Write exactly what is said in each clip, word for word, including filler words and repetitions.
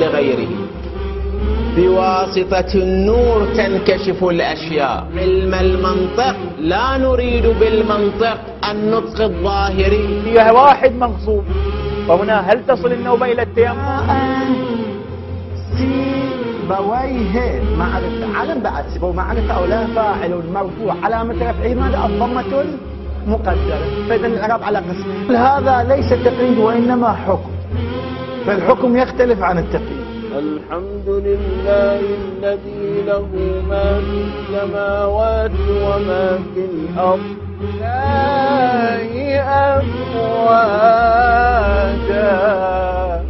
لغيره. بواسطة النور تنكشف الأشياء. علم المنطق لا نريد بالمنطق النطق الظاهري. فيها واحد مغصوب، فهنا هل تصل النوبة إلى التيمم؟ سيبويه معرفة علم بعد سيبويه معرفة أو لا فاعل مرفوع علامة رفعه ماذا؟ الضمة المقدرة. فإذا الإعراب على قسم. هذا ليس تقييد وإنما حكم، فالحكم يختلف عن التقييد. الحمد لله الذي له ما في السماوات وما في الأرض لا أفواجا.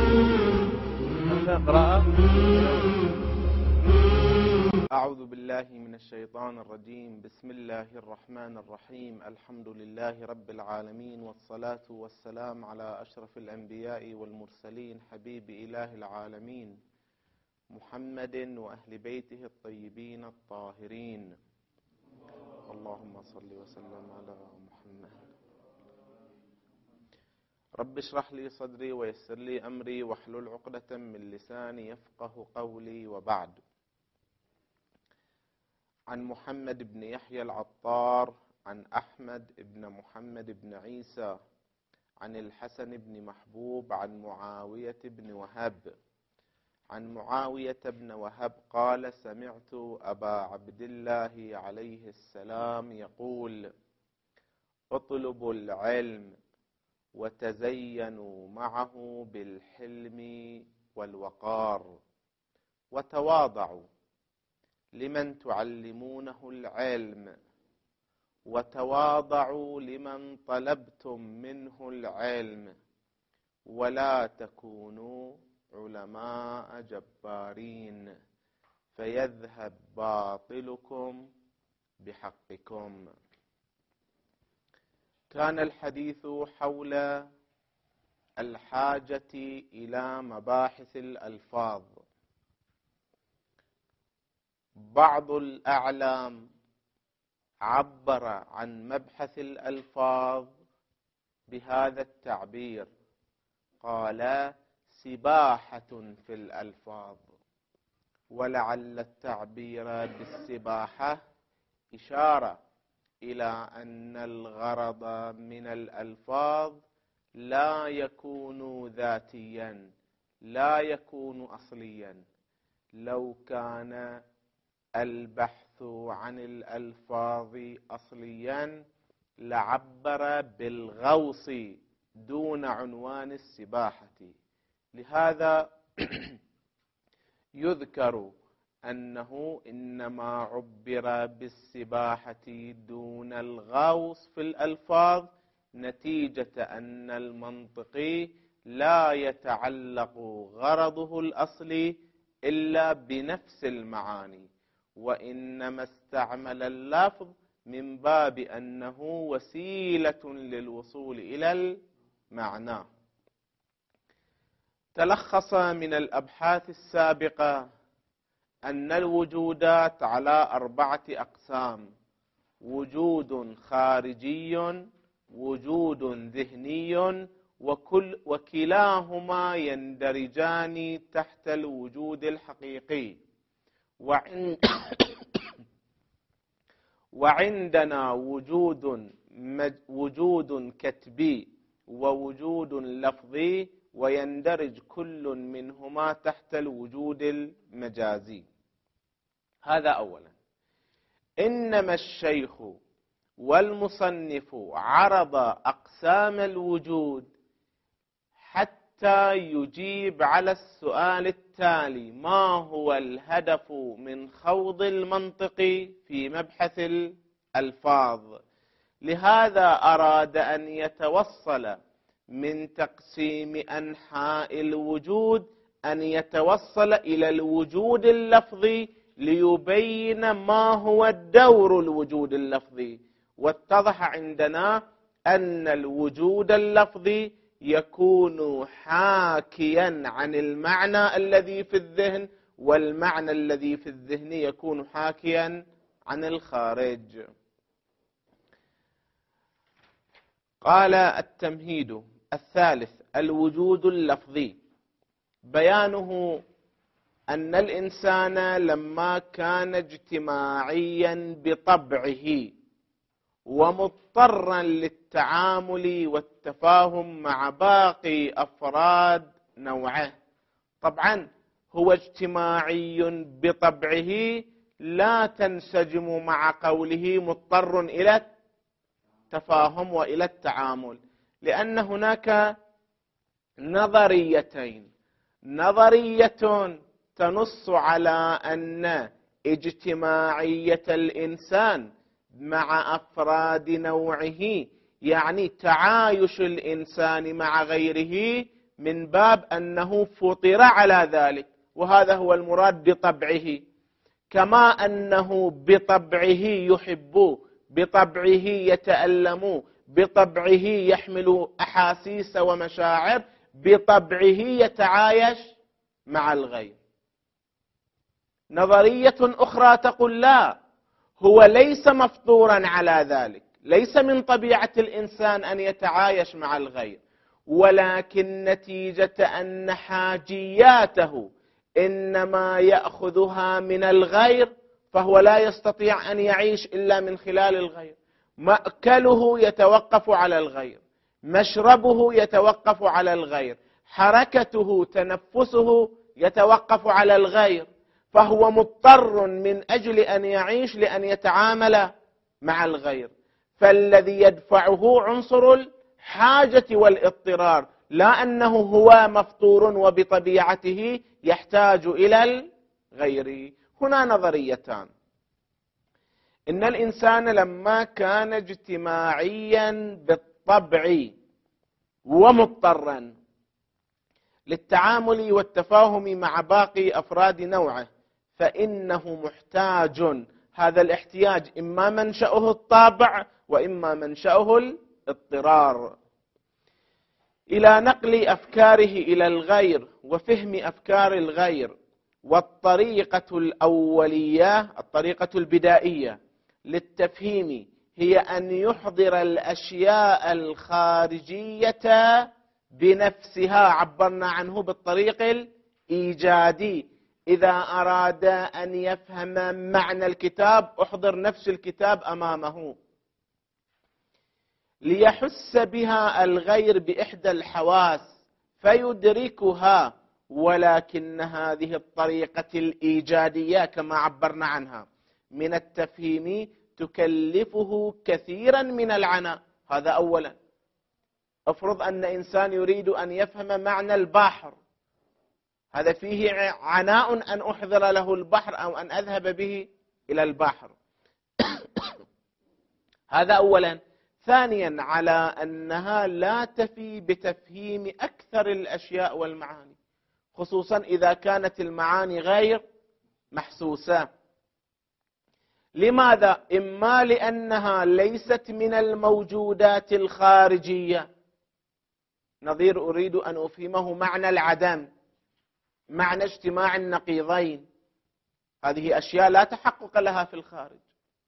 اقرأ. أعوذ بالله من الشيطان الرجيم. بسم الله الرحمن الرحيم. الحمد لله رب العالمين، والصلاة والسلام على أشرف الأنبياء والمرسلين، حبيب إله العالمين محمد وأهل بيته الطيبين الطاهرين. اللهم صل وسلم على محمد. رب اشرح لي صدري ويسر لي أمري واحلل عقدة من لساني يفقه قولي. وبعد. عن محمد بن يحيى العطار عن أحمد بن محمد بن عيسى عن الحسن بن محبوب عن معاوية بن وهب عن معاوية بن وهب قال: سمعت أبا عبد الله عليه السلام يقول: اطلبوا العلم وتزينوا معه بالحلم والوقار، وتواضعوا لمن تعلمونه العلم، وتواضعوا لمن طلبتم منه العلم، ولا تكونوا علماء جبارين فيذهب باطلكم بحقكم. كان الحديث حول الحاجة إلى مباحث الألفاظ. بعض الأعلام عبر عن مبحث الألفاظ بهذا التعبير، قال: سباحة في الألفاظ. ولعل التعبير بالسباحة إشارة إلى أن الغرض من الألفاظ لا يكون ذاتيا، لا يكون أصليا. لو كان البحث عن الألفاظ أصليا لعبر بالغوص دون عنوان السباحة. لهذا يذكر أنه إنما عبر بالسباحة دون الغوص في الألفاظ نتيجة أن المنطقي لا يتعلق غرضه الأصلي إلا بنفس المعاني، وإنما استعمل اللفظ من باب أنه وسيلة للوصول إلى المعنى. تلخص من الأبحاث السابقة أن الوجودات على أربعة أقسام: وجود خارجي، وجود ذهني، وكل وكلاهما يندرجان تحت الوجود الحقيقي. وعند وعندنا وجود وجود كتبي ووجود لفظي، ويندرج كل منهما تحت الوجود المجازي. هذا أولا. إنما الشيخ والمصنف عرض أقسام الوجود حتى يجيب على السؤال التالي: ما هو الهدف من خوض المنطق في مبحث الألفاظ؟ لهذا أراد أن يتوصل من تقسيم أنحاء الوجود أن يتوصل إلى الوجود اللفظي ليبين ما هو دور الوجود اللفظي. واتضح عندنا أن الوجود اللفظي يكون حاكيا عن المعنى الذي في الذهن، والمعنى الذي في الذهن يكون حاكيا عن الخارج. قال التمهيد الثالث: الوجود اللفظي بيانه أن الإنسان لما كان اجتماعيا بطبعه ومضطرا للتعامل والتفاهم مع باقي أفراد نوعه، طبعا هو اجتماعي بطبعه، لا تنسجم مع قوله مضطر إلى التفاهم وإلى التعامل، لأن هناك نظريتين: نظرية تنص على أن اجتماعية الإنسان مع أفراد نوعه يعني تعايش الإنسان مع غيره من باب أنه فطر على ذلك، وهذا هو المراد بطبعه، كما أنه بطبعه يحب، بطبعه يتألم، بطبعه يحمل أحاسيس ومشاعر، بطبعه يتعايش مع الغير. نظرية أخرى تقول لا، هو ليس مفطورا على ذلك، ليس من طبيعة الإنسان أن يتعايش مع الغير، ولكن نتيجة أن حاجياته إنما يأخذها من الغير، فهو لا يستطيع أن يعيش إلا من خلال الغير. مأكله يتوقف على الغير، مشربه يتوقف على الغير، حركته تنفسه يتوقف على الغير، فهو مضطر من أجل أن يعيش لأن يتعامل مع الغير. فالذي يدفعه عنصر الحاجة والاضطرار، لا أنه هو مفطور وبطبيعته يحتاج إلى الغير. هنا نظريتان: إن الإنسان لما كان اجتماعيا بالطبع ومضطرا للتعامل والتفاهم مع باقي أفراد نوعه، فإنه محتاج، هذا الاحتياج إما منشأه الطابع وإما منشأه الاضطرار، إلى نقل أفكاره إلى الغير وفهم أفكار الغير. والطريقة الأولية، الطريقة البدائية للتفهيم، هي أن يحضر الأشياء الخارجية بنفسها، عبرنا عنه بالطريق الإيجادي. إذا أراد أن يفهم معنى الكتاب أحضر نفس الكتاب أمامه، ليحس بها الغير بإحدى الحواس فيدركها، ولكن هذه الطريقة الإيجادية كما عبرنا عنها من التفهيم تكلفه كثيرا من العناء. هذا أولا. افرض أن إنسان يريد أن يفهم معنى البحر، هذا فيه عناء أن أحضر له البحر أو أن أذهب به إلى البحر. هذا أولا. ثانيا، على أنها لا تفي بتفهيم أكثر الأشياء والمعاني، خصوصا إذا كانت المعاني غير محسوسة. لماذا؟ إما لأنها ليست من الموجودات الخارجية، نظير أريد أن أفهمه معنى العدم، معنى اجتماع النقيضين، هذه أشياء لا تحقق لها في الخارج.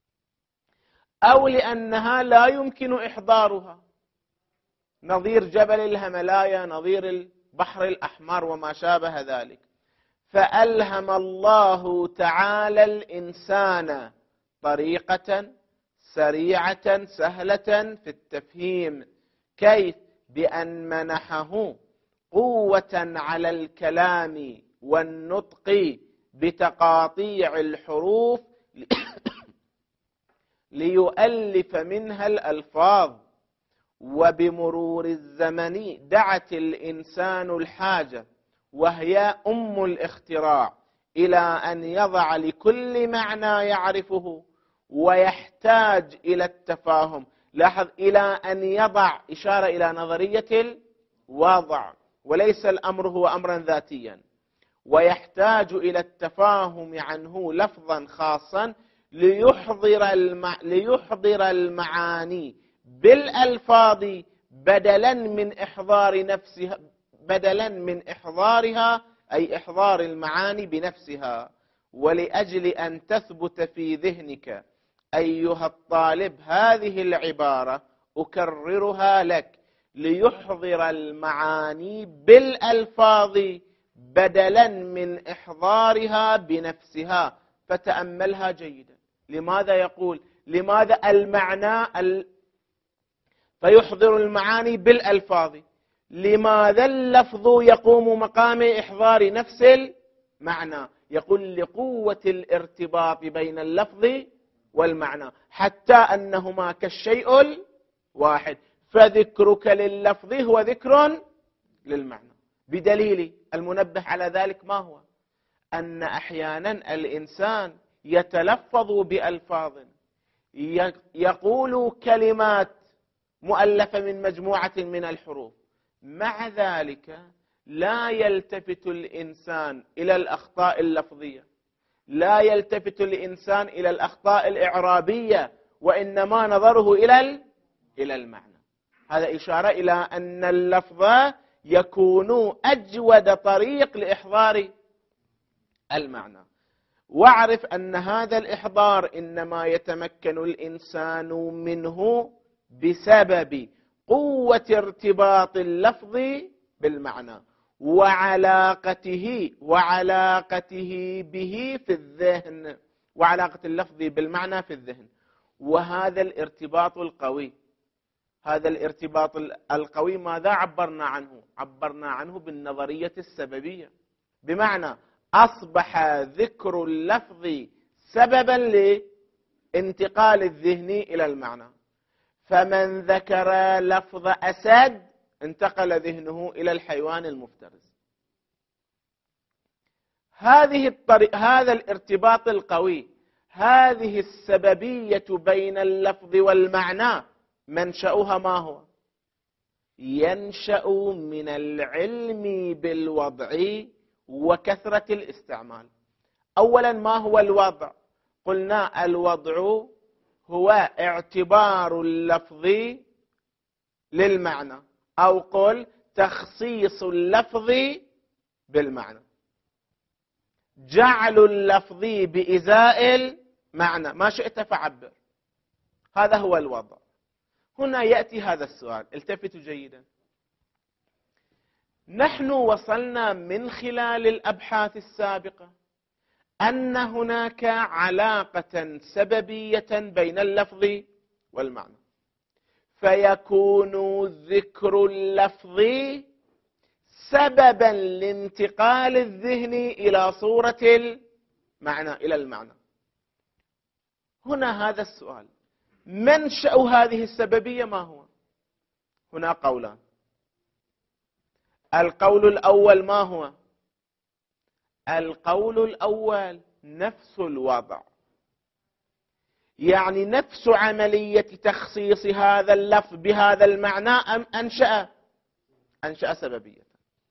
أو لأنها لا يمكن إحضارها، نظير جبل الهملايا، نظير البحر الأحمر وما شابه ذلك. فألهم الله تعالى الإنسان طريقة سريعة سهلة في التفهيم. كيف؟ بأن منحه قوة على الكلام والنطق بتقاطيع الحروف ليؤلف منها الألفاظ. وبمرور الزمن دعت الإنسان الحاجة، وهي أم الاختراع، إلى أن يضع لكل معنى يعرفه ويحتاج إلى التفاهم. لاحظ، إلى أن يضع، إشارة إلى نظرية الوضع، وليس الأمر هو أمرا ذاتيا. ويحتاج إلى التفاهم عنه لفظا خاصا ليحضر, المع... ليحضر المعاني بالألفاظ بدلا من إحضار نفسها، بدلا من إحضارها، أي إحضار المعاني بنفسها. ولأجل أن تثبت في ذهنك أيها الطالب هذه العبارة أكررها لك: ليحضر المعاني بالألفاظ بدلا من إحضارها بنفسها. فتأملها جيدا. لماذا يقول لماذا المعنى ال... فيحضر المعاني بالألفاظ؟ لماذا اللفظ يقوم مقام إحضار نفس المعنى؟ يقول لقوة الارتباط بين اللفظ والمعنى، حتى أنهما كالشيء الواحد، فذكرك لللفظ هو ذكر للمعنى. بدليل المنبه على ذلك ما هو؟ أن أحيانا الإنسان يتلفظ بألفاظ، يقول كلمات مؤلفة من مجموعة من الحروف، مع ذلك لا يلتفت الإنسان إلى الأخطاء اللفظية، لا يلتفت الإنسان إلى الأخطاء الإعرابية، وإنما نظره إلى إلى المعنى. هذا إشارة إلى أن اللفظ يكون أجود طريق لإحضار المعنى. واعرف أن هذا الإحضار إنما يتمكن الإنسان منه بسبب قوة ارتباط اللفظ بالمعنى وعلاقته وعلاقته به في الذهن، وعلاقة اللفظ بالمعنى في الذهن. وهذا الارتباط القوي، هذا الارتباط القوي ماذا عبرنا عنه؟ عبرنا عنه بالنظرية السببية، بمعنى أصبح ذكر اللفظ سببا لانتقال الذهن إلى المعنى. فمن ذكر لفظ أسد انتقل ذهنه إلى الحيوان المفترس. هذه الطريق، هذا الارتباط القوي، هذه السببية بين اللفظ والمعنى منشأها ما هو؟ ينشأ من العلم بالوضع وكثرة الاستعمال. أولا ما هو الوضع؟ قلنا الوضع هو اعتبار اللفظ للمعنى، أو قل تخصيص اللفظ بالمعنى، جعل اللفظ بإزاء المعنى، ما شئت فعبر. هذا هو الوضع. هنا يأتي هذا السؤال، التفتوا جيدا. نحن وصلنا من خلال الأبحاث السابقة أن هناك علاقة سببية بين اللفظ والمعنى، فيكون ذكر اللفظ سببا لانتقال الذهن إلى صورة المعنى، إلى المعنى. هنا هذا السؤال، منشأ هذه السببية ما هو؟ هنا قولان. القول الأول ما هو؟ القول الأول نفس الوضع، يعني نفس عملية تخصيص هذا اللفظ بهذا المعنى أم أنشأ أنشأ سببية.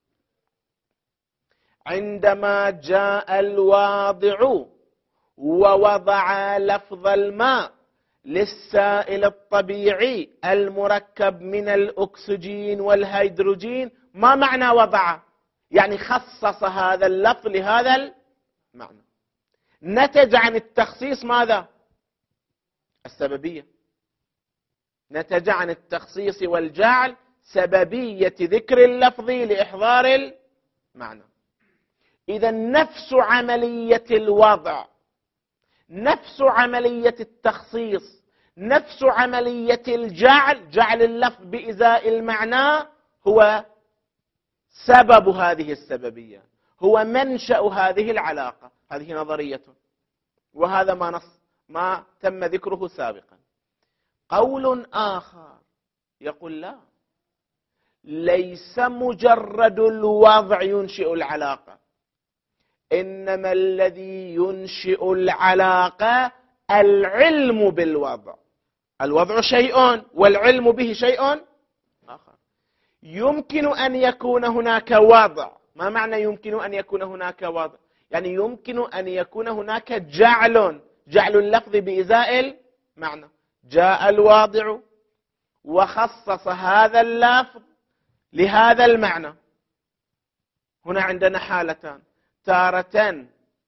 عندما جاء الواضع ووضع لفظ الماء للسائل الطبيعي المركب من الأكسجين والهيدروجين، ما معنى وضع؟ يعني خصص هذا اللفظ لهذا المعنى. نتج عن التخصيص ماذا؟ السببية. نتج عن التخصيص والجعل سببية ذكر اللفظ لإحضار المعنى. إذا نفس عملية الوضع، نفس عملية التخصيص، نفس عملية الجعل، جعل اللفظ بإزاء المعنى، هو سبب هذه السببية، هو منشأ هذه العلاقة. هذه نظرية، وهذا ما نص ما تم ذكره سابقا. قول آخر يقول لا، ليس مجرد الوضع ينشئ العلاقة، إنما الذي ينشئ العلاقة العلم بالوضع. الوضع شيء والعلم به شيء آخر. يمكن أن يكون هناك وضع. ما معنى يمكن أن يكون هناك وضع؟ يعني يمكن أن يكون هناك جعل جعل اللفظ بإزاء المعنى. جاء الواضع وخصص هذا اللفظ لهذا المعنى. هنا عندنا حالتان، تارة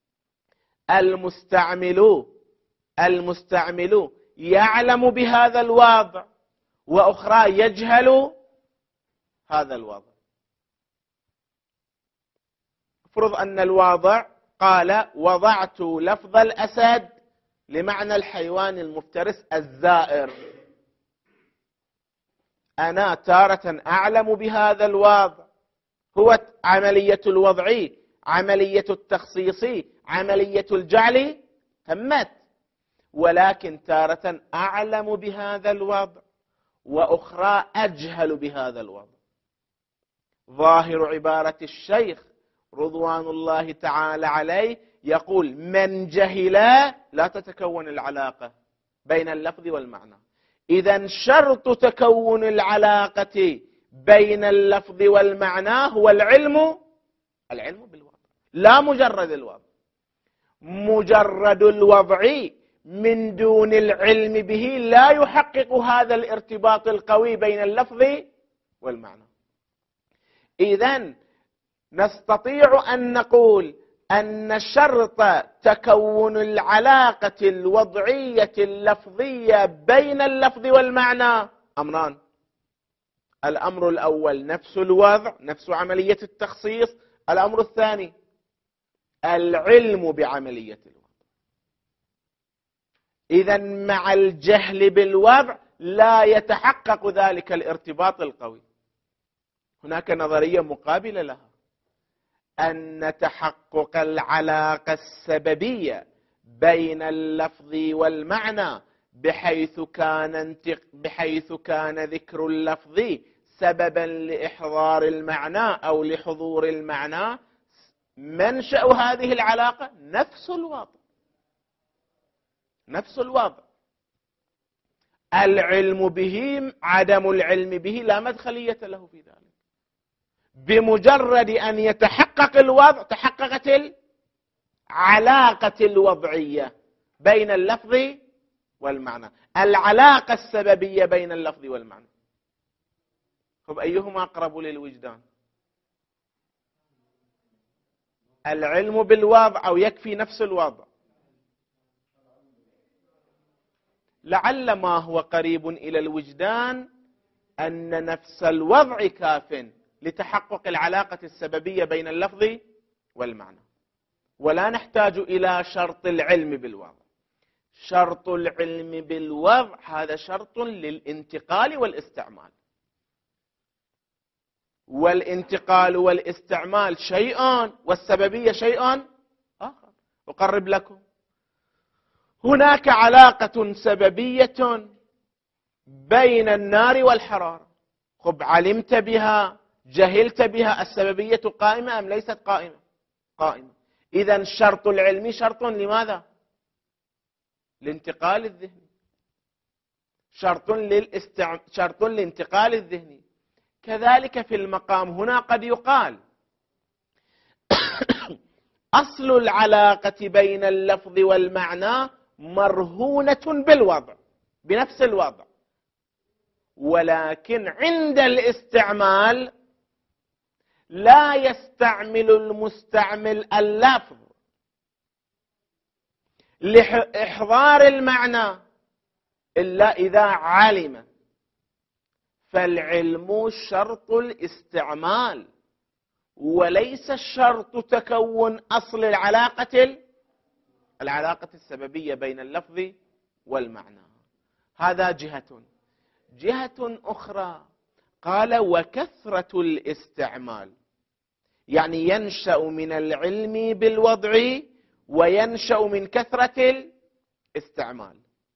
المستعمل المستعمل يعلم بهذا الوضع، وأخرى يجهل هذا الوضع. افرض أن الواضع قال وضعت لفظ الأسد لمعنى الحيوان المفترس الزائر. أنا تارة أعلم بهذا الوضع، هو عملية الوضع، عملية التخصيص، عملية الجعل تمت، ولكن تارة أعلم بهذا الوضع وأخرى أجهل بهذا الوضع. ظاهر عبارة الشيخ رضوان الله تعالى عليه يقول من جهل لا تتكون العلاقة بين اللفظ والمعنى. إذن شرط تكون العلاقة بين اللفظ والمعنى هو العلم العلم بالوضع، لا مجرد الوضع. مجرد الوضع من دون العلم به لا يحقق هذا الارتباط القوي بين اللفظ والمعنى. إذن نستطيع أن نقول أن شرط تكون العلاقة الوضعية اللفظية بين اللفظ والمعنى أمران. الأمر الأول نفس الوضع، نفس عملية التخصيص. الأمر الثاني العلم بعملية الوضع. إذن مع الجهل بالوضع لا يتحقق ذلك الارتباط القوي. هناك نظرية مقابلة لها، أن تحقق العلاقة السببية بين اللفظ والمعنى بحيث كان بحيث كان ذكر اللفظ سببا لإحضار المعنى أو لحضور المعنى، منشأ هذه العلاقة نفس الوضع. نفس الوضع. العلم به، عدم العلم به لا مدخلية له في ذلك. بمجرد أن يتحقق الوضع تحققت العلاقة الوضعية بين اللفظ والمعنى، العلاقة السببية بين اللفظ والمعنى. طب أيهما أقرب للوجدان؟ العلم بالوضع أو يكفي نفس الوضع؟ لعل ما هو قريب إلى الوجدان أن نفس الوضع كاف لتحقق العلاقة السببية بين اللفظ والمعنى، ولا نحتاج إلى شرط العلم بالوضع. شرط العلم بالوضع هذا شرط للانتقال والاستعمال، والانتقال والاستعمال شيء والسببية شيء آخر. أقرب لكم، هناك علاقة سببية بين النار والحرارة. خب علمت بها، جهلت بها، السببية قائمة أم ليست قائمة؟ قائمة. إذن شرط العلم شرط لماذا؟ لانتقال الذهني، شرط للاستع... شرط لانتقال الذهني. كذلك في المقام هنا قد يقال أصل العلاقة بين اللفظ والمعنى مرهونة بالوضع، بنفس الوضع، ولكن عند الاستعمال لا يستعمل المستعمل اللفظ لإحضار المعنى إلا إذا علم. فالعلم شرط الاستعمال وليس شرط تكون أصل العلاقة العلاقة السببية بين اللفظ والمعنى. هذا جهة. جهة أخرى قال وكثرة الاستعمال، يعني ينشأ من العلم بالوضع وينشأ من كثرة الاستعمال.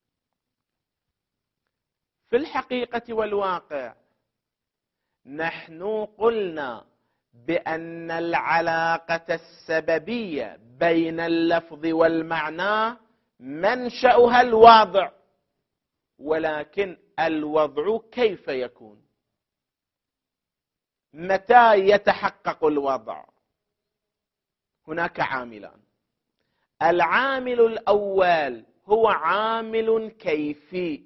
في الحقيقة والواقع نحن قلنا بأن العلاقة السببية بين اللفظ والمعنى منشأها الوضع، ولكن الوضع كيف يكون؟ متى يتحقق الوضع؟ هناك عاملان. العامل الأول هو عامل كيفي،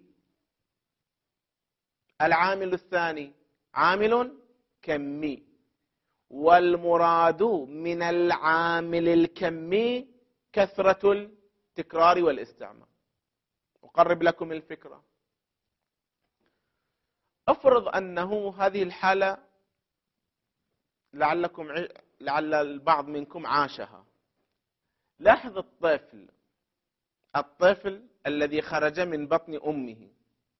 العامل الثاني عامل كمي. والمراد من العامل الكمي كثرة التكرار والاستعمال. أقرب لكم الفكرة. افرض أنه هذه الحالة لعلكم لعل البعض منكم عاشها. لاحظ الطفل الطفل الذي خرج من بطن أمه،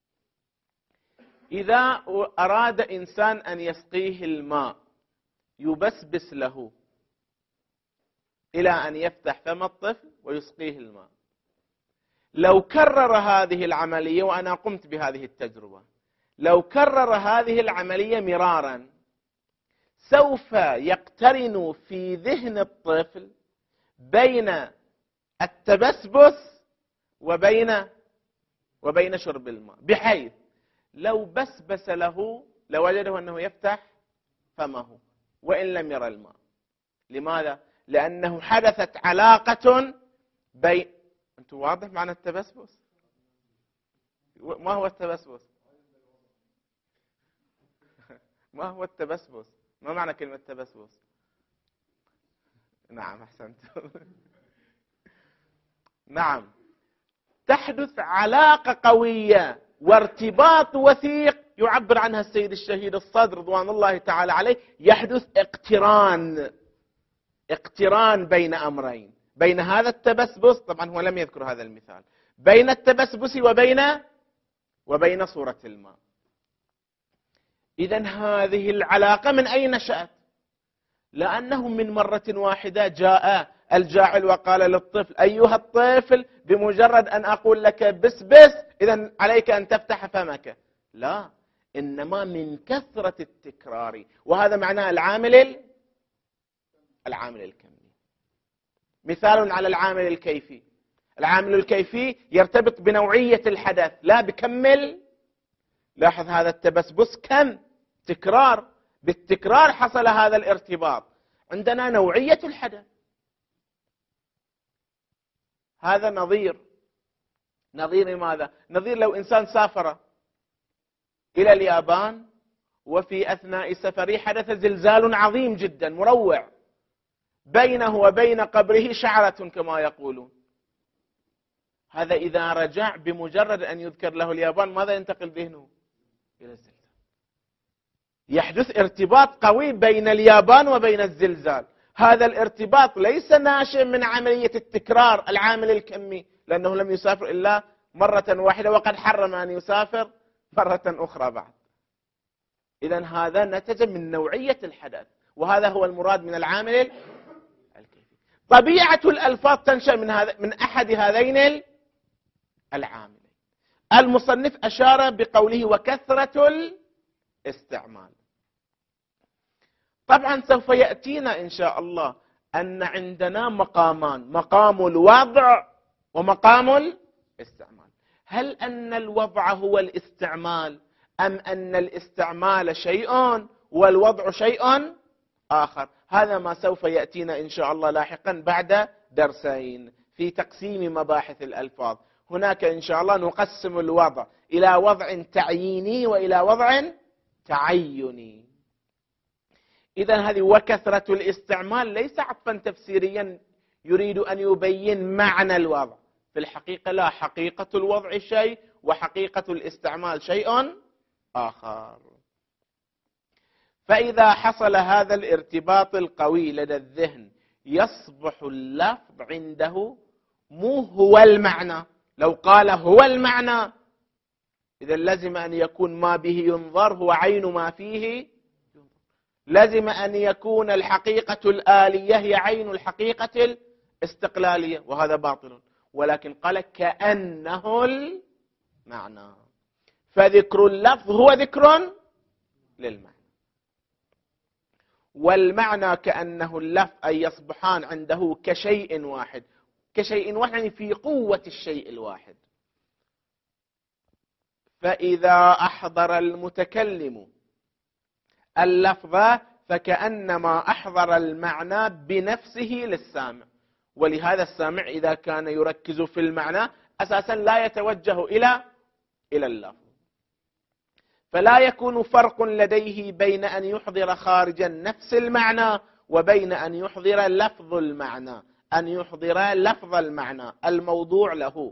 إذا أراد إنسان أن يسقيه الماء يبسبس له إلى أن يفتح فم الطفل ويسقيه الماء. لو كرر هذه العملية، وأنا قمت بهذه التجربة، لو كرر هذه العملية مرارا سوف يقترن في ذهن الطفل بين التبسبس وبين وبين شرب الماء، بحيث لو بسبس له لوجده أنه يفتح فمه وإن لم يرى الماء. لماذا؟ لأنه حدثت علاقة بين أنتم واضح معنى التبسبس؟ ما هو التبسبس؟ ما هو التبسبس؟ ما معنى كلمة تبسبس؟ نعم أحسنت. نعم، تحدث علاقة قوية وارتباط وثيق يعبر عنها السيد الشهيد الصدر رضوان الله تعالى عليه. يحدث اقتران اقتران بين أمرين، بين هذا التبسبس، طبعا هو لم يذكر هذا المثال، بين التبسبس وبين وبين صورة الماء. إذن هذه العلاقة من أين نشأت؟ لأنه من مرة واحدة جاء الجاعل وقال للطفل: أيها الطفل، بمجرد أن أقول لك بسبس إذن عليك أن تفتح فمك. لا، إنما من كثرة التكرار، وهذا معناه العامل العامل الكمي. مثال على العامل الكيفي. العامل الكيفي يرتبط بنوعية الحدث لا بكمل. لاحظ هذا التبسبس كم تكرار، بالتكرار حصل هذا الارتباط. عندنا نوعية الحدث. هذا نظير نظير ماذا؟ نظير لو إنسان سافر إلى اليابان وفي أثناء سفره حدث زلزال عظيم جدا مروع، بينه وبين قبره شعرة كما يقولون. هذا إذا رجع بمجرد أن يذكر له اليابان ماذا ينتقل ذهنه؟ إلى الزلزال. يحدث ارتباط قوي بين اليابان وبين الزلزال. هذا الارتباط ليس ناشئ من عملية التكرار العامل الكمي، لأنه لم يسافر إلا مرة واحدة وقد حرم أن يسافر مرة أخرى بعد. إذن هذا نتج من نوعية الحدث، وهذا هو المراد من العامل الكيفي. طبيعة الألفاظ تنشأ من هذا من أحد هذين العاملين. المصنف أشار بقوله وكثرة الاستعمال. طبعا سوف يأتينا إن شاء الله أن عندنا مقامان، مقام الوضع ومقام الاستعمال. هل أن الوضع هو الاستعمال، أم أن الاستعمال شيء والوضع شيء آخر؟ هذا ما سوف يأتينا إن شاء الله لاحقا بعد درسين في تقسيم مباحث الألفاظ. هناك إن شاء الله نقسم الوضع إلى وضع تعييني وإلى وضع تعيني. إذن هذه وكثرة الاستعمال ليس عطفا تفسيريا يريد أن يبين معنى الوضع، في الحقيقة لا، حقيقة الوضع شيء وحقيقة الاستعمال شيء آخر. فإذا حصل هذا الارتباط القوي لدى الذهن يصبح اللفظ عنده مو هو المعنى. لو قال هو المعنى إذا لازم أن يكون ما به ينظر هو عين ما فيه ينظر. لازم أن يكون الحقيقة الآلية هي عين الحقيقة الاستقلالية، وهذا باطل. ولكن قال كأنه المعنى، فذكر اللفظ هو ذكر للمعنى، والمعنى كأنه اللفظ أي يصبحان عنده كشيء واحد. كشيء واحد يعني في قوة الشيء الواحد. فإذا أحضر المتكلم اللفظ فكأنما أحضر المعنى بنفسه للسامع. ولهذا السامع إذا كان يركز في المعنى أساسا لا يتوجه إلى إلى اللفظ. فلا يكون فرق لديه بين أن يحضر خارجا نفس المعنى وبين أن يحضر لفظ المعنى، أن يحضر لفظ المعنى الموضوع له.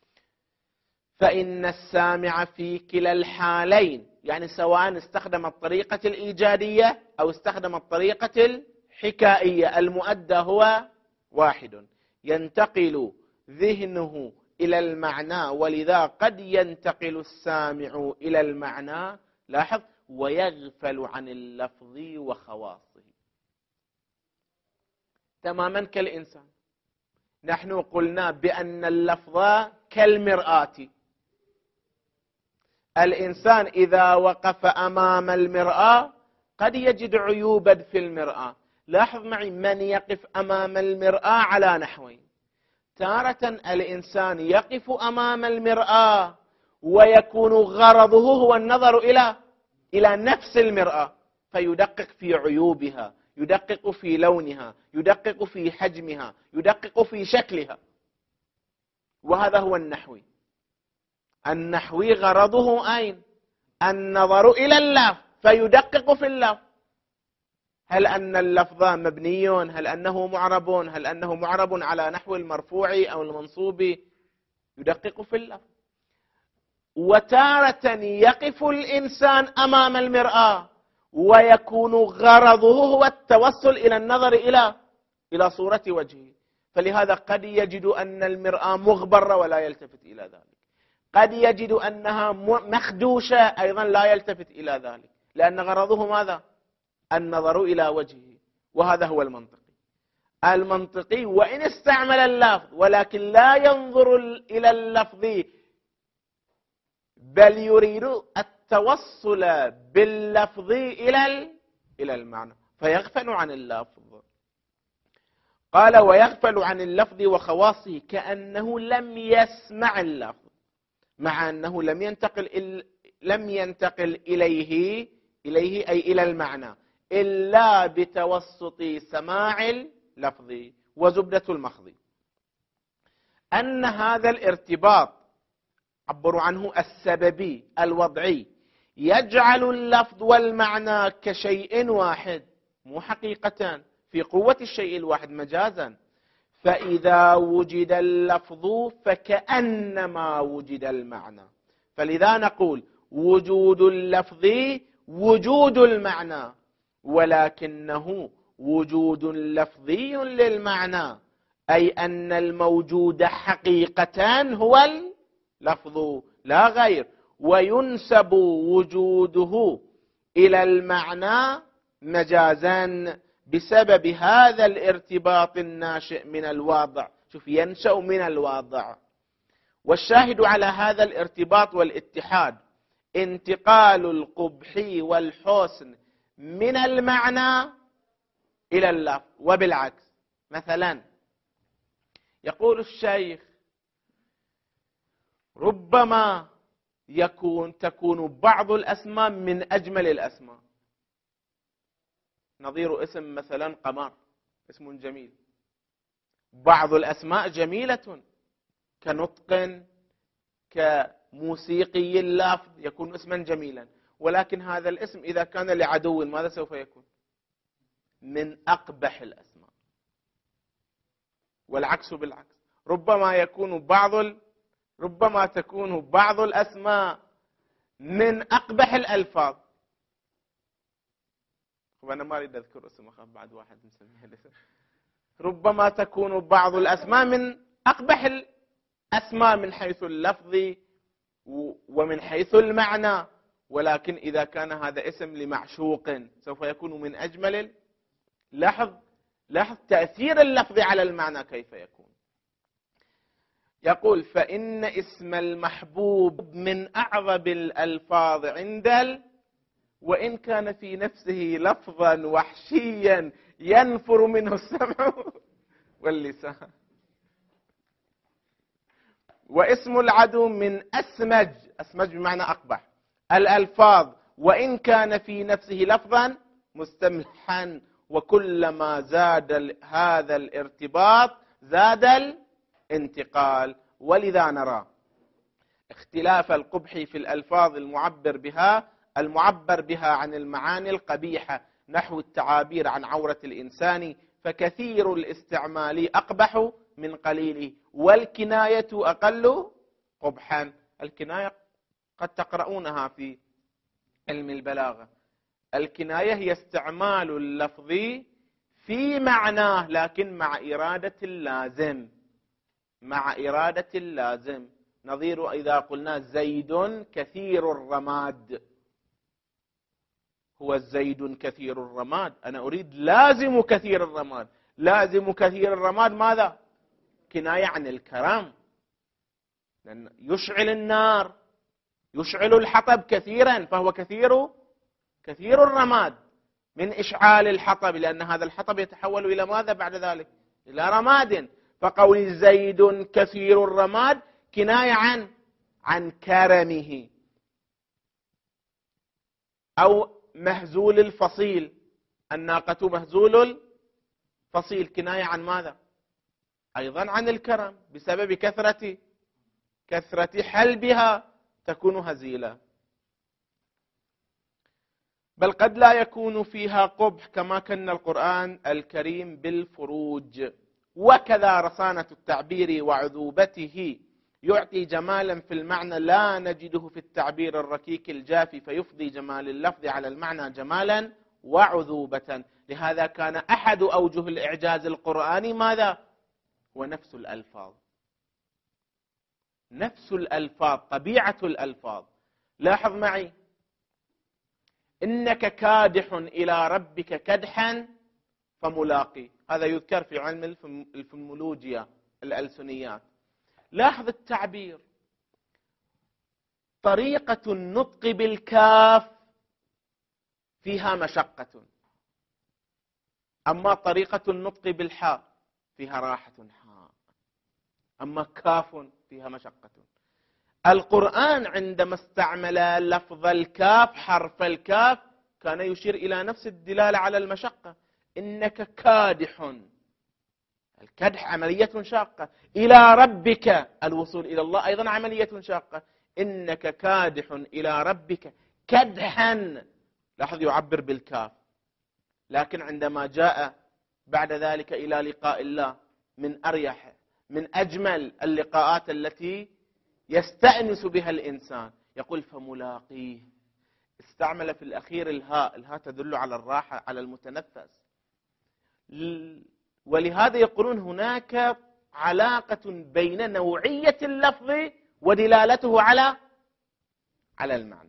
فإن السامع في كلا الحالين، يعني سواء استخدم الطريقة الإيجادية أو استخدم الطريقة حكائية، المؤدى هو واحد، ينتقل ذهنه إلى المعنى، ولذا قد ينتقل السامع إلى المعنى، لاحظ، ويغفل عن اللفظ وخواصه، تماما كالإنسان. نحن قلنا بأن اللفظ كالمرآة. الإنسان إذا وقف أمام المرآة قد يجد عيوبا في المرآة. لاحظ معي، من يقف أمام المرآة على نحوين: تارة الإنسان يقف أمام المرآة ويكون غرضه هو النظر إلى إلى نفس المرآة، فيدقق في عيوبها، يدقق في لونها، يدقق في حجمها، يدقق في شكلها، وهذا هو النحوي. النحوي غرضه أين؟ النظر إلى اللفظ، فيدقق في اللفظ، هل أن اللفظ مبني، هل أنه معرب، هل أنه معرب على نحو المرفوع أو المنصوب، يدقق في اللفظ. وتارة يقف الإنسان أمام المرآة ويكون غرضه هو التوصل إلى النظر إلى إلى صورة وجهه، فلهذا قد يجد أن المرآة مغبرة ولا يلتفت إلى ذلك، قد يجد أنها مخدوشة أيضا لا يلتفت إلى ذلك، لأن غرضه ماذا؟ النظر إلى وجهه. وهذا هو المنطقي. المنطقي وإن استعمل اللفظ ولكن لا ينظر إلى اللفظ، بل يريد التوصل باللفظ إلى إلى المعنى، فيغفل عن اللفظ. قال: ويغفل عن اللفظ وخواصه كأنه لم يسمع اللفظ، مع أنه لم ينتقل لم ينتقل إليه إليه أي إلى المعنى إلا بتوسط سماع اللفظ. وزبدة المخض أن هذا الارتباط عبروا عنه السببي الوضعي يجعل اللفظ والمعنى كشيء واحد، مو حقيقة في قوة الشيء الواحد مجازا. فإذا وجد اللفظ فكأنما وجد المعنى، فلذا نقول وجود اللفظ وجود المعنى، ولكنه وجود لفظي للمعنى، أي أن الموجود حقيقة هو اللفظ لا غير، وينسب وجوده إلى المعنى مجازا بسبب هذا الارتباط الناشئ من الواضع. شوف، ينشأ من الواضع. والشاهد على هذا الارتباط والاتحاد انتقال القبح والحسن من المعنى إلى اللفظ، وبالعكس. مثلا يقول الشيخ: ربما يكون تكون بعض الأسماء من أجمل الأسماء، نظير اسم مثلا قمر، اسم جميل. بعض الأسماء جميلة كنطق، كموسيقي اللفظ، يكون اسما جميلا، ولكن هذا الاسم إذا كان لعدو ماذا سوف يكون؟ من أقبح الأسماء. والعكس بالعكس، ربما يكون بعض ال... ربما تكون بعض الأسماء من أقبح الألفاظ. وأنا ما أريد أذكر اسم، أخاف بعد واحد مسميها الاسم. ربما تكون بعض الأسماء من أقبح الأسماء من حيث اللفظ ومن حيث المعنى، ولكن إذا كان هذا اسم لمعشوق سوف يكون من أجمل. لاحظ لاحظ تأثير اللفظ على المعنى كيف يكون. يقول: فإن اسم المحبوب من أعظم الألفاظ عند ال... وإن كان في نفسه لفظا وحشيا ينفر منه السمع واللسان. واسم العدو من أسمج، أسمج بمعنى أقبح الألفاظ، وإن كان في نفسه لفظا مستمحا. وكلما زاد هذا الارتباط زاد الانتقال. ولذا نرى اختلاف القبح في الألفاظ المعبر بها المعبر بها عن المعاني القبيحة، نحو التعابير عن عورة الإنسان، فكثير الاستعمال أقبح من قليله، والكناية أقل قبحا. الكناية قد تقرؤونها في علم البلاغة. الكناية هي استعمال اللفظ في معناه لكن مع إرادة اللازم، مع إرادة اللازم. نظير إذا قلنا زيد كثير الرماد، هو زيد كثير الرماد، أنا أريد لازم كثير الرماد. لازم كثير الرماد ماذا؟ كناية عن الكرم، لأن يشعل النار، يشعل الحطب كثيرا، فهو كثير كثير الرماد من إشعال الحطب، لأن هذا الحطب يتحول إلى ماذا بعد ذلك؟ إلى رماد. فقول زيد كثير الرماد كناية عن عن كرمه. أو مهزول الفصيل، الناقة مهزول الفصيل، كناية عن ماذا؟ أيضا عن الكرم، بسبب كثرة كثرة حلبها تكون هزيلة. بل قد لا يكون فيها قبح، كما كان القرآن الكريم بالفروج. وكذا رصانة التعبير وعذوبته يعطي جمالا في المعنى لا نجده في التعبير الركيك الجافي، فيفضي جمال اللفظ على المعنى جمالا وعذوبة. لهذا كان أحد أوجه الإعجاز القرآني ماذا؟ هو نفس الألفاظ، نفس الألفاظ، طبيعة الألفاظ. لاحظ معي، إنك كادح إلى ربك كدحا فملاقي، هذا يذكر في علم الفمولوجيا الألسنيات. لاحظ التعبير، طريقة النطق بالكاف فيها مشقة، أما طريقة النطق بالحاء فيها راحة حاء، أما كاف فيها مشقة. القرآن عندما استعمل لفظ الكاف، حرف الكاف، كان يشير إلى نفس الدلالة على المشقة. إنك كادح، الكدح عملية شاقة. إلى ربك، الوصول إلى الله، أيضا عملية شاقة. إنك كادح إلى ربك كدحا، لاحظ يعبر بالكاف. لكن عندما جاء بعد ذلك إلى لقاء الله، من أريح، من أجمل اللقاءات التي يستأنس بها الإنسان، يقول فملاقيه. استعمل في الأخير الهاء، الهاء تدل على الراحة، على المتنفس. ولهذا يقولون هناك علاقة بين نوعية اللفظ ودلالته على على المعنى.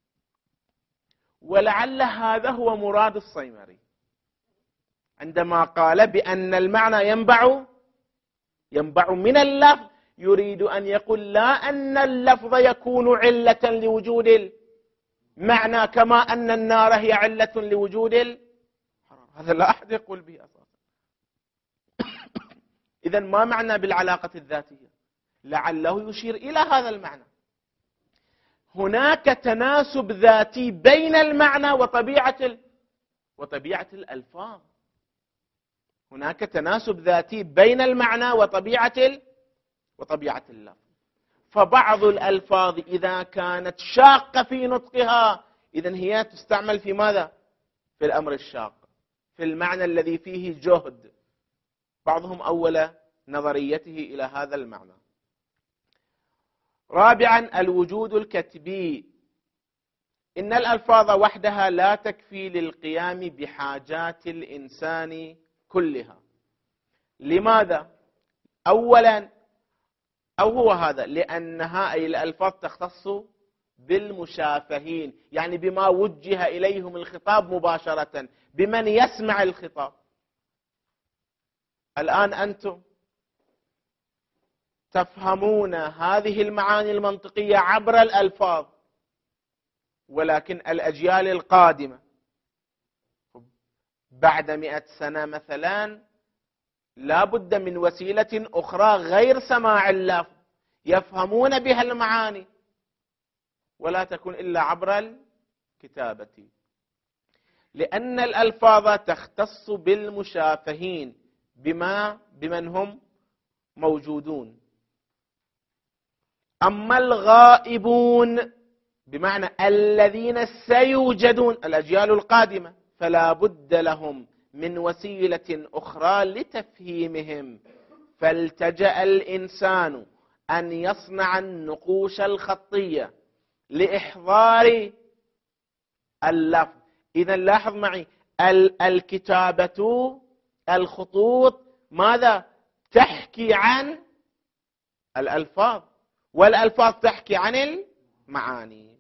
ولعل هذا هو مراد الصيمري عندما قال بأن المعنى ينبع ينبع من اللفظ، يريد أن يقول لا أن اللفظ يكون علة لوجود المعنى، كما أن النار هي علة لوجود الحرارة. هذا لا أحد يقول به أساسا. إذن ما معنى بالعلاقة الذاتية؟ لعله يشير إلى هذا المعنى. هناك تناسب ذاتي بين المعنى وطبيعة ال... وطبيعة الألفاظ. هناك تناسب ذاتي بين المعنى وطبيعة ال... وطبيعة اللفظ. فبعض الألفاظ إذا كانت شاقة في نطقها، إذن هي تستعمل في ماذا؟ في الأمر الشاق، في المعنى الذي فيه جهد. بعضهم أول نظريته إلى هذا المعنى. رابعا، الوجود الكتبي. إن الألفاظ وحدها لا تكفي للقيام بحاجات الإنسان كلها. لماذا؟ أولا، أو هو هذا، لأنها أي الألفاظ تختص بالمشافهين، يعني بما وجه إليهم الخطاب مباشرة، بمن يسمع الخطاب. الآن أنتم تفهمون هذه المعاني المنطقية عبر الألفاظ، ولكن الأجيال القادمة بعد مئة سنة مثلا لا بد من وسيلة أخرى غير سماع اللفظ يفهمون بها المعاني، ولا تكون إلا عبر الكتابة، لأن الألفاظ تختص بالمشافهين، بما بمن هم موجودون. أما الغائبون بمعنى الذين سيوجدون، الأجيال القادمة، فلا بد لهم من وسيلة أخرى لتفهيمهم، فالتجأ الإنسان أن يصنع النقوش الخطية لإحضار اللفظ. إذن لاحظ معي، الكتابة الخطوط ماذا؟ تحكي عن الألفاظ، والألفاظ تحكي عن المعاني.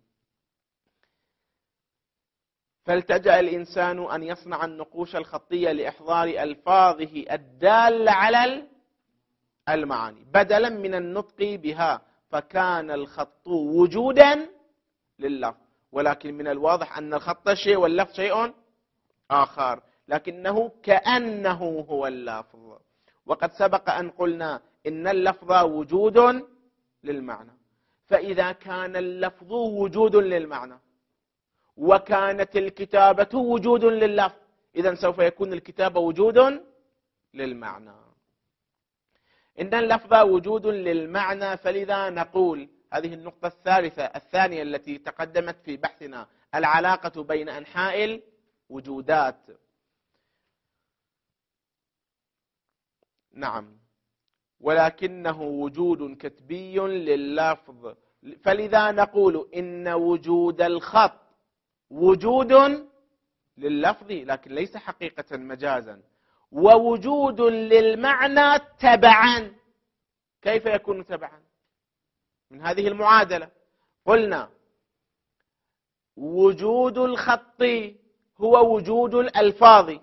فالتجأ الإنسان أن يصنع النقوش الخطية لإحضار ألفاظه الدالة على المعاني بدلا من النطق بها، فكان الخط وجودا لللفظ، ولكن من الواضح أن الخط شيء واللفظ شيء آخر، لكنه كأنه هو اللفظ. وقد سبق أن قلنا إن اللفظ وجود للمعنى، فإذا كان اللفظ وجود للمعنى وكانت الكتابة وجود لللفظ، إذن سوف يكون الكتابة وجود للمعنى. إن اللفظ وجود للمعنى، فلذا نقول هذه النقطة الثالثة الثانية التي تقدمت في بحثنا، العلاقة بين أنحاء الوجودات. نعم، ولكنه وجود كتبي لللفظ، فلذا نقول إن وجود الخط وجود لللفظ لكن ليس حقيقة مجازا، ووجود للمعنى تبعا. كيف يكون تبعا؟ من هذه المعادلة قلنا وجود الخط هو وجود الألفاظ،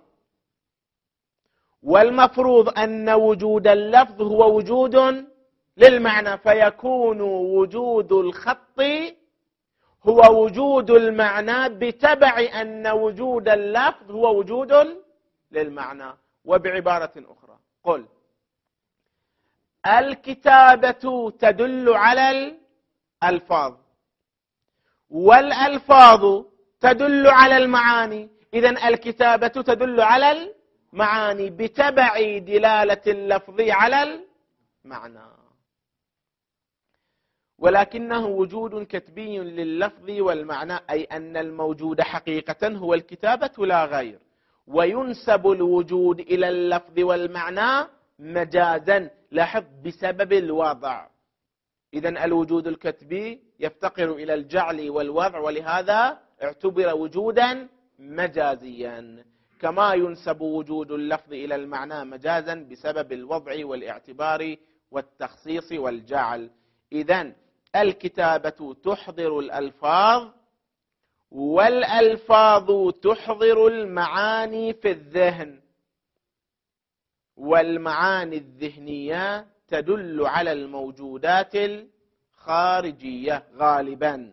والمفروض أن وجود اللفظ هو وجود للمعنى، فيكون وجود الخط هو وجود المعنى بتبع أن وجود اللفظ هو وجود للمعنى. وبعبارة أخرى قل الكتابة تدل على الألفاظ والألفاظ تدل على المعاني، إذن الكتابة تدل على المعاني بتبع دلالة اللفظ على المعنى. ولكنه وجود كتبي لللفظ والمعنى، أي أن الموجود حقيقة هو الكتابة لا غير، وينسب الوجود إلى اللفظ والمعنى مجازا، لاحظ بسبب الوضع. إذن الوجود الكتبي يفتقر إلى الجعل والوضع، ولهذا اعتبر وجودا مجازيا، كما ينسب وجود اللفظ إلى المعنى مجازا بسبب الوضع والاعتبار والتخصيص والجعل. إذن الكتابة تحضر الألفاظ، والألفاظ تحضر المعاني في الذهن، والمعاني الذهنية تدل على الموجودات الخارجية غالبا.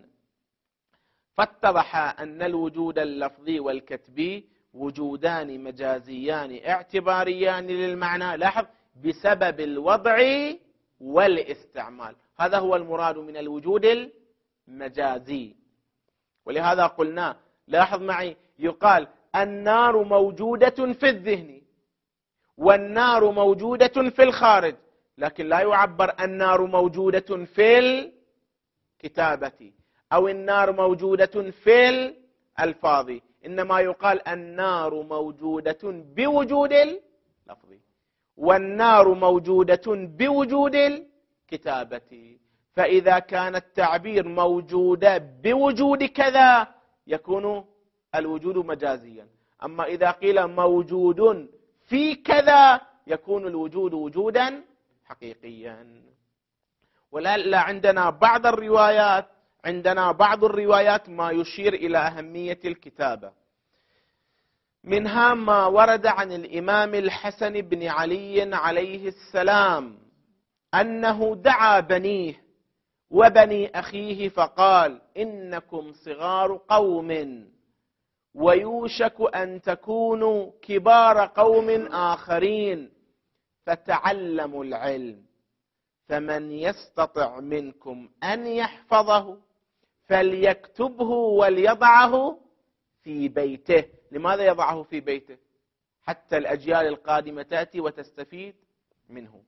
فاتضح أن الوجود اللفظي والكتبي وجودان مجازيان اعتباريان للمعنى، لاحظ بسبب الوضع والاستعمال. هذا هو المراد من الوجود المجازي. ولهذا قلنا، لاحظ معي، يقال النار موجودة في الذهن والنار موجودة في الخارج، لكن لا يعبر النار موجودة في الكتابة أو النار موجودة في الألفاظ، إنما يقال النار موجودة بوجود اللفظ والنار موجودة بوجود الكتابة. فإذا كان التعبير موجودة بوجود كذا يكون الوجود مجازيا، أما إذا قيل موجود في كذا يكون الوجود وجودا حقيقيا. ولعل عندنا بعض الروايات عندنا بعض الروايات ما يشير إلى أهمية الكتابة، منها ما ورد عن الإمام الحسن بن علي عليه السلام أنه دعا بنيه وبني أخيه فقال: إنكم صغار قوم ويوشك أن تكونوا كبار قوم آخرين، فتعلموا العلم، فمن يستطع منكم أن يحفظه فليكتبه وليضعه في بيته. لماذا يضعه في بيته؟ حتى الأجيال القادمة تأتي وتستفيد منه.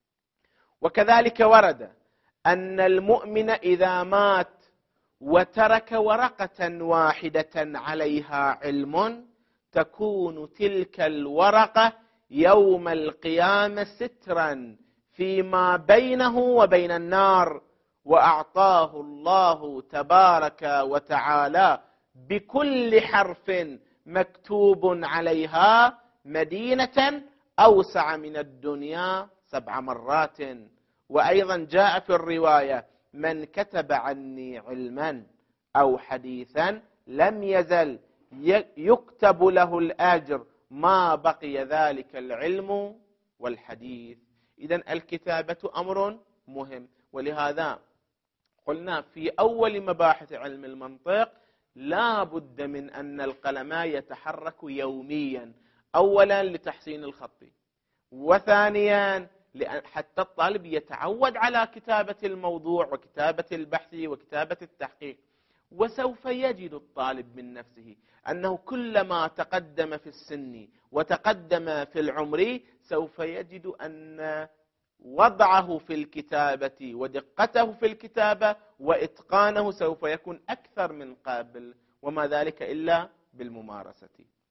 وكذلك ورد أن المؤمن إذا مات وترك ورقة واحدة عليها علم تكون تلك الورقة يوم القيامة سترا فيما بينه وبين النار، وأعطاه الله تبارك وتعالى بكل حرف مكتوب عليها مدينة أوسع من الدنيا سبع مرات. وأيضا جاء في الرواية: من كتب عني علما أو حديثا لم يزل يكتب له الأجر ما بقي ذلك العلم والحديث. إذن الكتابة أمر مهم، ولهذا قلنا في أول مباحث علم المنطق لا بد من أن القلم يتحرك يوميا، أولا لتحسين الخط، وثانيا حتى الطالب يتعود على كتابة الموضوع وكتابة البحث وكتابة التحقيق. وسوف يجد الطالب من نفسه أنه كلما تقدم في السن وتقدم في العمر سوف يجد أن وضعه في الكتابة ودقته في الكتابة وإتقانه سوف يكون أكثر من قبل، وما ذلك إلا بالممارسة.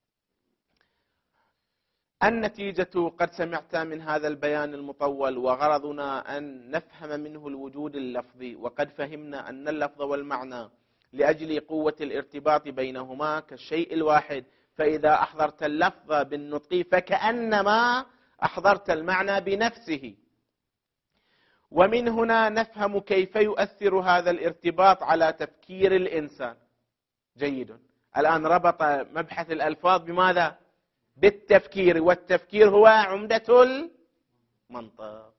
النتيجة قد سمعت من هذا البيان المطول، وغرضنا أن نفهم منه الوجود اللفظي، وقد فهمنا أن اللفظ والمعنى لأجل قوة الارتباط بينهما كالشيء الواحد، فإذا أحضرت اللفظ بالنطق فكأنما أحضرت المعنى بنفسه. ومن هنا نفهم كيف يؤثر هذا الارتباط على تفكير الإنسان. جيد. الآن ربط مبحث الألفاظ بماذا؟ بالتفكير، والتفكير هو عمدة المنطق.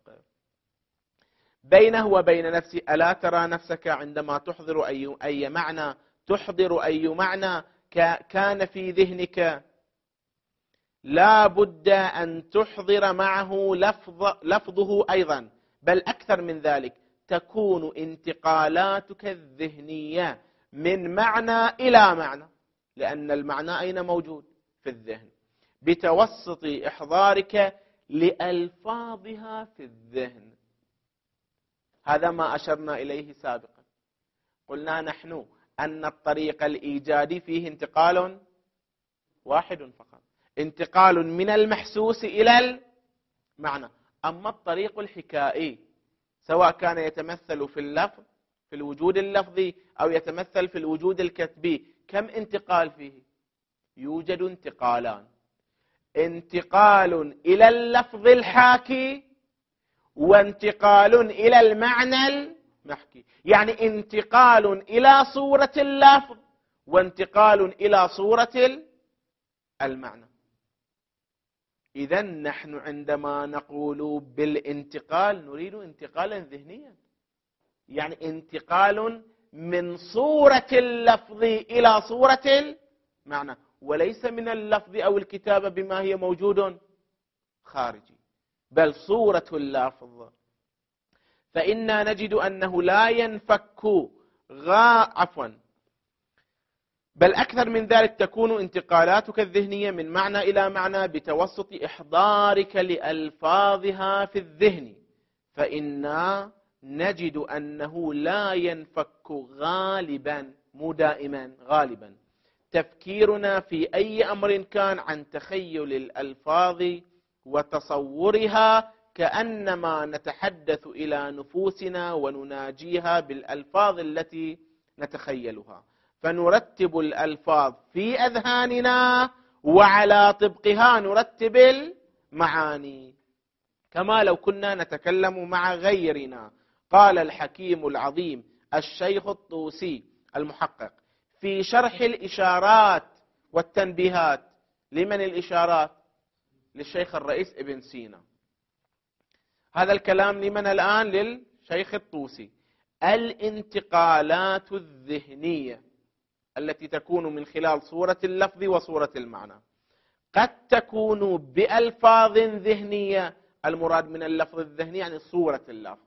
بينه وبين نفسه، ألا ترى نفسك عندما تحضر أي, أي معنى تحضر أي معنى كان في ذهنك لا بد أن تحضر معه لفظ لفظه أيضا، بل أكثر من ذلك، تكون انتقالاتك الذهنية من معنى إلى معنى، لأن المعنى أين موجود؟ في الذهن، بتوسط إحضارك لألفاظها في الذهن. هذا ما أشرنا إليه سابقا. قلنا نحن أن الطريق الإيجادي فيه انتقال واحد فقط، انتقال من المحسوس إلى المعنى. أما الطريق الحكائي سواء كان يتمثل في اللفظ في الوجود اللفظي أو يتمثل في الوجود الكتبي، كم انتقال فيه؟ يوجد انتقالان: انتقال إلى اللفظ الحاكي وانتقال إلى المعنى المحكي. يعني انتقال إلى صورة اللفظ وانتقال إلى صورة المعنى. إذن نحن عندما نقول بالانتقال نريد انتقالا ذهنيا، يعني انتقال من صورة اللفظ إلى صورة المعنى، وليس من اللفظ أو الكتابة بما هي موجود خارجي، بل صورة اللفظ. فإنا نجد أنه لا ينفك غا عفوا بل أكثر من ذلك، تكون انتقالاتك الذهنية من معنى إلى معنى بتوسط إحضارك لألفاظها في الذهن. فإنا نجد أنه لا ينفك غالبا، مو دائما، غالبا، تفكيرنا في أي أمر كان عن تخيل الألفاظ وتصورها، كأنما نتحدث إلى نفوسنا ونناجيها بالألفاظ التي نتخيلها، فنرتب الألفاظ في أذهاننا وعلى طبقها نرتب المعاني، كما لو كنا نتكلم مع غيرنا. قال الحكيم العظيم الشيخ الطوسي المحقق في شرح الإشارات والتنبيهات. لمن الإشارات؟ للشيخ الرئيس ابن سينا. هذا الكلام لمن الآن؟ للشيخ الطوسي. الانتقالات الذهنية التي تكون من خلال صورة اللفظ وصورة المعنى قد تكون بألفاظ ذهنية، المراد من اللفظ الذهني يعني صورة اللفظ،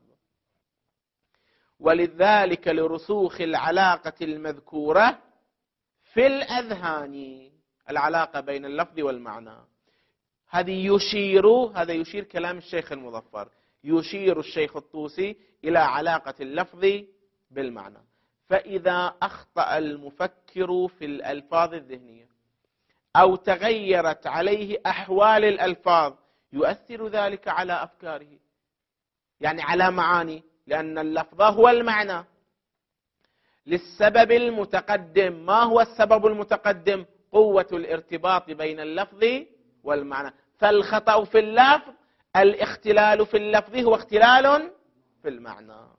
ولذلك لرسوخ العلاقة المذكورة في الأذهان، العلاقة بين اللفظ والمعنى. هذه يشير هذا يشير كلام الشيخ المظفر، يشير الشيخ الطوسي إلى علاقة اللفظ بالمعنى. فإذا أخطأ المفكر في الألفاظ الذهنية أو تغيرت عليه أحوال الألفاظ يؤثر ذلك على أفكاره، يعني على معاني، لأن اللفظ هو المعنى للسبب المتقدم. ما هو السبب المتقدم؟ قوة الارتباط بين اللفظ والمعنى. فالخطأ في اللفظ الاختلال في اللفظ هو اختلال في المعنى.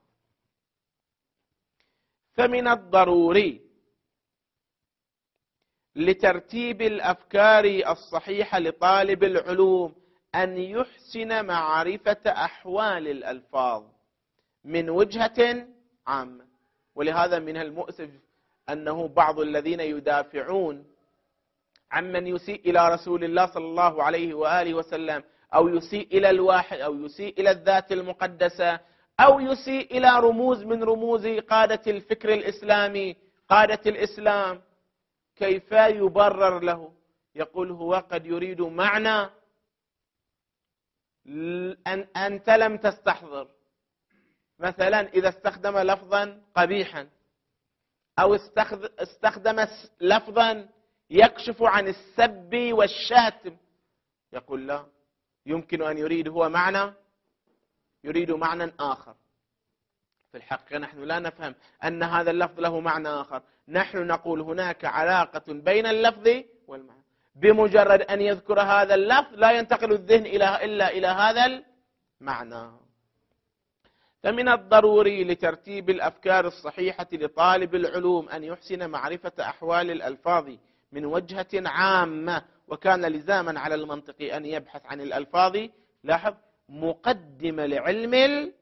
فمن الضروري لترتيب الأفكار الصحيحة لطالب العلوم أن يحسن معرفة أحوال الألفاظ من وجهة عامة. ولهذا من المؤسف أنه بعض الذين يدافعون عمن يسيء إلى رسول الله صلى الله عليه وآله وسلم، أو يسيء إلى الواحد، أو يسيء إلى الذات المقدسة، أو يسيء إلى رموز من رموز قادة الفكر الإسلامي، قادة الإسلام، كيف يبرر له؟ يقول هو قد يريد معنى أن أنت لم تستحضر. مثلا إذا استخدم لفظا قبيحا أو استخدم لفظا يكشف عن السب والشتم، يقول لا، يمكن أن يريد هو معنى، يريد معنى آخر. في الحقيقة نحن لا نفهم أن هذا اللفظ له معنى آخر، نحن نقول هناك علاقة بين اللفظ والمعنى. بمجرد أن يذكر هذا اللفظ لا ينتقل الذهن إلى إلا إلى هذا المعنى. فمن الضروري لترتيب الأفكار الصحيحة لطالب العلوم أن يحسن معرفة أحوال الألفاظ من وجهة عامة، وكان لزاما على المنطق أن يبحث عن الألفاظ، لاحظ، مقدمة لعلم المنطق،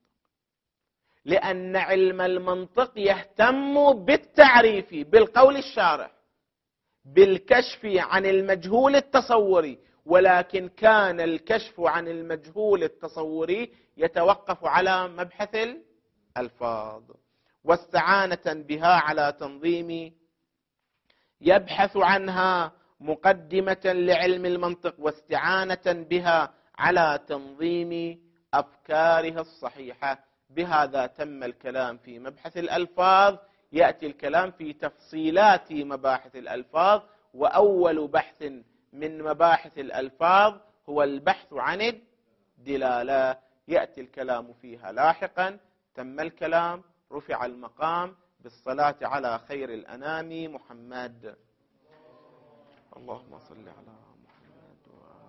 لأن علم المنطق يهتم بالتعريف، بالقول الشارح، بالكشف عن المجهول التصوري، ولكن كان الكشف عن المجهول التصوري يتوقف على مبحث الألفاظ، واستعانة بها على تنظيم يبحث عنها مقدمة لعلم المنطق، واستعانة بها على تنظيم أفكارها الصحيحة. بهذا تم الكلام في مبحث الألفاظ. يأتي الكلام في تفصيلات مباحث الألفاظ، وأول بحث من مباحث الألفاظ هو البحث عن الدلالة، يأتي الكلام فيها لاحقا. تم الكلام، رفع المقام بالصلاة على خير الأنام محمد. اللهم صل على محمد وآله